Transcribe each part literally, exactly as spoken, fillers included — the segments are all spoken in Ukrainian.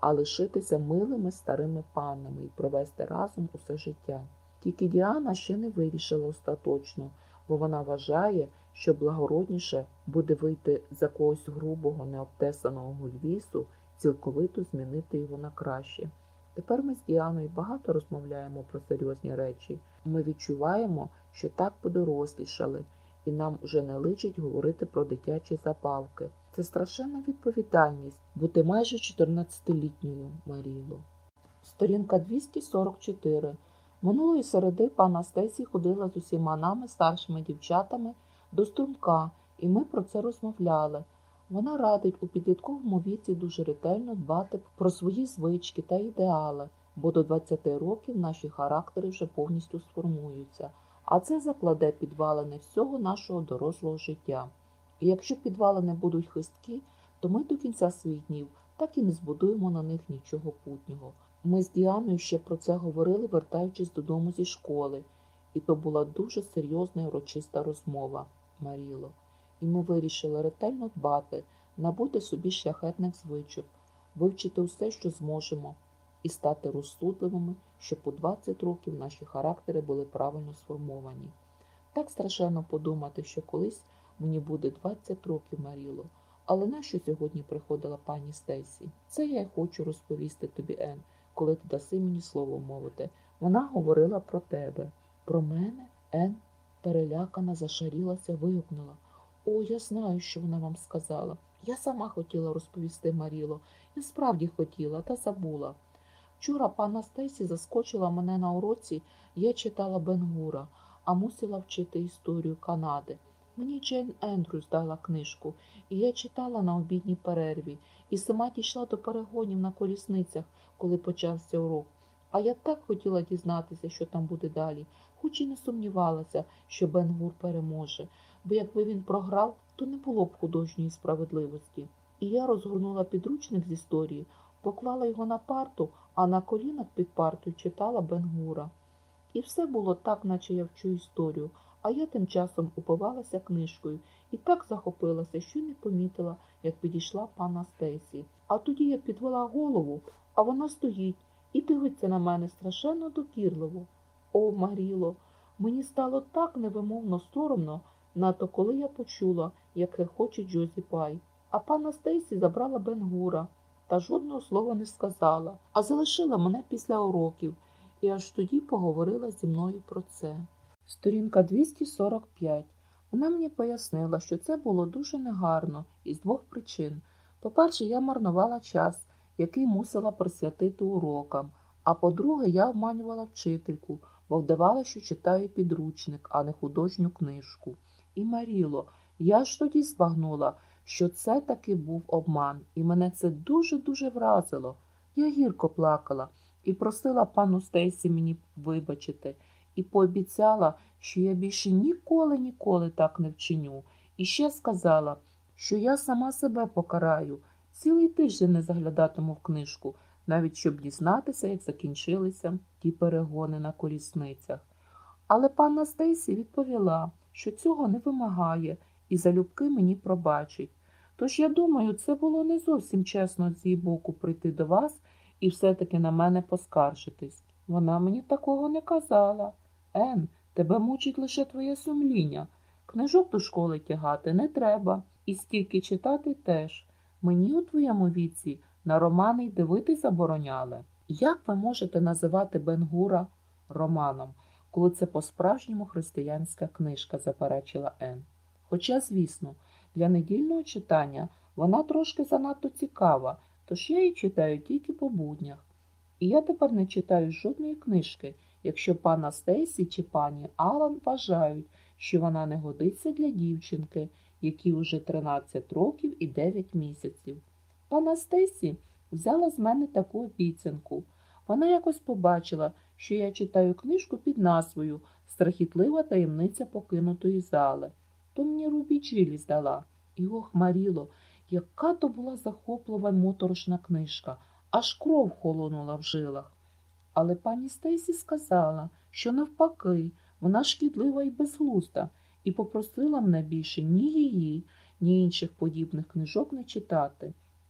а лишитися милими старими паннами і провести разом усе життя. Тільки Діана ще не вирішила остаточно, бо вона вважає, що благородніше буде вийти за когось грубого, необтесаного гульвісу, цілковито змінити його на краще. Тепер ми з Діаною багато розмовляємо про серйозні речі. Ми відчуваємо, що так подорослішали, і нам уже не личить говорити про дитячі забавки. Це страшенна відповідальність бути майже чотирнадцятилітньою, Маріло. Сторінка двісті сорок чотири. Минулої середи пана Стесі ходила з усіма нами, старшими дівчатами, до струмка, і ми про це розмовляли. Вона радить у підлітковому віці дуже ретельно дбати про свої звички та ідеали, бо до двадцяти років наші характери вже повністю сформуються, а це закладе підвалини всього нашого дорослого життя. І якщо підвалини будуть хисткі, то ми до кінця своїх днів так і не збудуємо на них нічого путнього. Ми з Діаною ще про це говорили, вертаючись додому зі школи, і то була дуже серйозна і урочиста розмова, Маріло. І ми вирішили ретельно дбати, набути собі шляхетних звичок, вивчити усе, що зможемо, і стати розсудливими, щоб у двадцять років наші характери були правильно сформовані. Так страшенно подумати, що колись мені буде двадцять років, Маріло. Але нащо сьогодні приходила пані Стейсі? Це я й хочу розповісти тобі, Ен, коли ти даси мені слово мовити. Вона говорила про тебе. Про мене? Ен перелякана, зашарілася, вигукнула. О, я знаю, що вона вам сказала. Я сама хотіла розповісти, Маріло. Я справді хотіла, та забула. Вчора пана Стейсі заскочила мене на уроці, я читала Бен-Гура, а мусила вчити історію Канади. Мені Джейн Ендрюс дала книжку, і я читала на обідній перерві, і сама дійшла до перегонів на колісницях, коли почався урок. А я так хотіла дізнатися, що там буде далі, хоч і не сумнівалася, що Бен-Гур переможе, бо якби він програв, то не було б художньої справедливості. І я розгорнула підручник з історії, поклала його на парту, а на колінах під партою читала Бен-Гура. І все було так, наче я вчу історію, а я тим часом упивалася книжкою і так захопилася, що не помітила, як підійшла пана Стейсі. А тоді я підвела голову, а вона стоїть і дивиться на мене страшенно докірливо. О, Маріло, мені стало так невимовно соромно, надто коли я почула, як регоче Джозі Пай. А пана Стейсі забрала Бен-Гура та жодного слова не сказала, а залишила мене після уроків, і аж тоді поговорила зі мною про це. Сторінка двісті сорок п'ять. Вона мені пояснила, що це було дуже негарно із двох причин. По-перше, я марнувала час, який мусила присвятити урокам, а по-друге, я обманювала вчительку, бо вдавала, що читаю підручник, а не художню книжку. І, Маріло, я ж тоді збагнула, що це таки був обман, і мене це дуже-дуже вразило. Я гірко плакала і просила пану Стейсі мені вибачити, і пообіцяла, що я більше ніколи-ніколи так не вчиню. І ще сказала, що я сама себе покараю, цілий тиждень не заглядатиму в книжку, навіть щоб дізнатися, як закінчилися ті перегони на колісницях. Але панна Стейсі відповіла, що цього не вимагає і залюбки мені пробачить. Тож, я думаю, це було не зовсім чесно з її боку прийти до вас і все-таки на мене поскаржитись. Вона мені такого не казала. Ен, тебе мучить лише твоє сумління. Книжок до школи тягати не треба, і стільки читати теж. Мені у твоєму віці на романи й дивитись забороняли. Як ви можете називати Бен-Гура романом, коли це по-справжньому християнська книжка, заперечила Ен. Хоча, звісно, для недільного читання вона трошки занадто цікава, тож я її читаю тільки по буднях. І я тепер не читаю жодної книжки, якщо пана Стейсі чи пані Алан вважають, що вона не годиться для дівчинки, якій уже тринадцять років і дев'ять місяців. Пана Стейсі взяла з мене таку обіцянку. Вона якось побачила, що я читаю книжку під назвою «Страхітлива таємниця покинутої зали». То мені Рубі Джилі здала. І ох, Маріло, яка то була захоплива й моторошна книжка, аж кров холонула в жилах. Але пані Стейсі сказала, що навпаки, вона шкідлива і безглузда, і попросила мене більше ні її, ні інших подібних книжок не читати.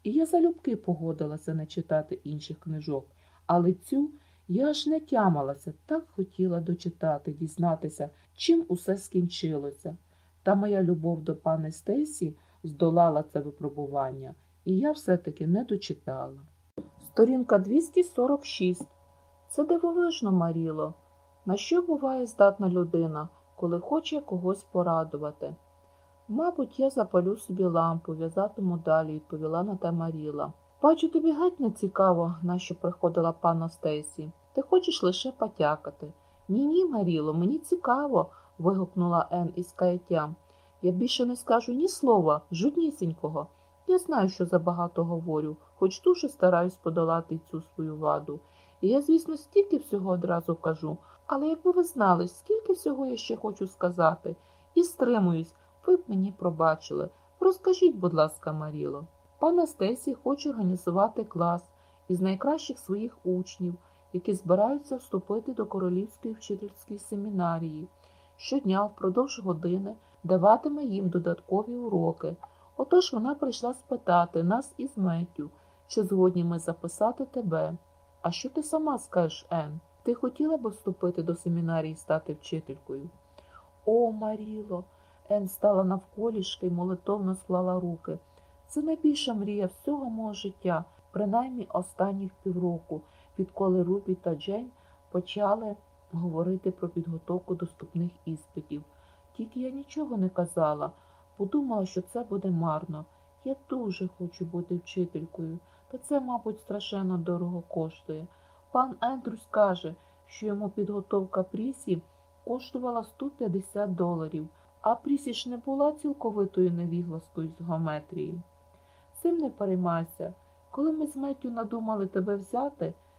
І я залюбки погодилася не читати інших книжок, але цю я аж не тямилася, так хотіла дочитати, дізнатися, чим усе скінчилося. Та моя любов до пани Стейсі здолала це випробування, і я все-таки не дочитала. Сторінка двісті сорок шість. Це дивовижно, Маріло. На що буває здатна людина, коли хоче когось порадувати? Мабуть, я запалю собі лампу, в'язатиму далі, відповіла на те Маріла. Бачу, тобі геть не цікаво, на що приходила панна Стейсі. Ти хочеш лише потякати. Ні-ні, Маріло, мені цікаво, вигукнула Ен із каяттям. Я більше не скажу ні слова, жоднісінького. Я знаю, що забагато говорю, хоч дуже стараюсь подолати цю свою ваду. І я, звісно, стільки всього одразу кажу, але якби ви знали, скільки всього я ще хочу сказати, і стримуюсь, ви б мені пробачили. Розкажіть, будь ласка, Маріло. Пана Стесі хоче організувати клас із найкращих своїх учнів, які збираються вступити до Королівської вчительської семінарії. Щодня впродовж години даватиме їм додаткові уроки. Отож вона прийшла спитати нас із Меттю, чи згодні ми записати тебе. А що ти сама скажеш, Ен? Ти хотіла б вступити до семінарії і стати вчителькою? О, Маріло! Ен стала навколішки й молитовно склала руки. Це найбільша мрія всього мого життя, принаймні останніх півроку, відколи Рубі та Джейн почали говорити про підготовку до вступних іспитів. Тільки я нічого не казала, подумала, що це буде марно. Я дуже хочу бути вчителькою, та це, мабуть, страшенно дорого коштує. Пан Ендрюс каже, що йому підготовка Прісі коштувала сто п'ятдесят доларів, а Прісі ж не була цілковитою невігласкою з геометрії. Цим не переймайся. Коли ми з Меттю надумали тебе взяти,